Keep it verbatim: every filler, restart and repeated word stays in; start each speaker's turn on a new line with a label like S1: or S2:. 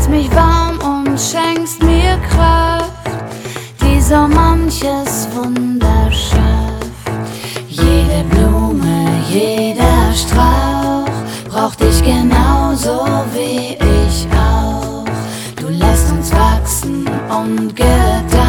S1: hältst mich warm und schenkst mir Kraft, die so manches Wunder schafft. Jede Blume, jeder Strauch braucht dich genauso wie ich auch. Du lässt uns wachsen und gedeihen.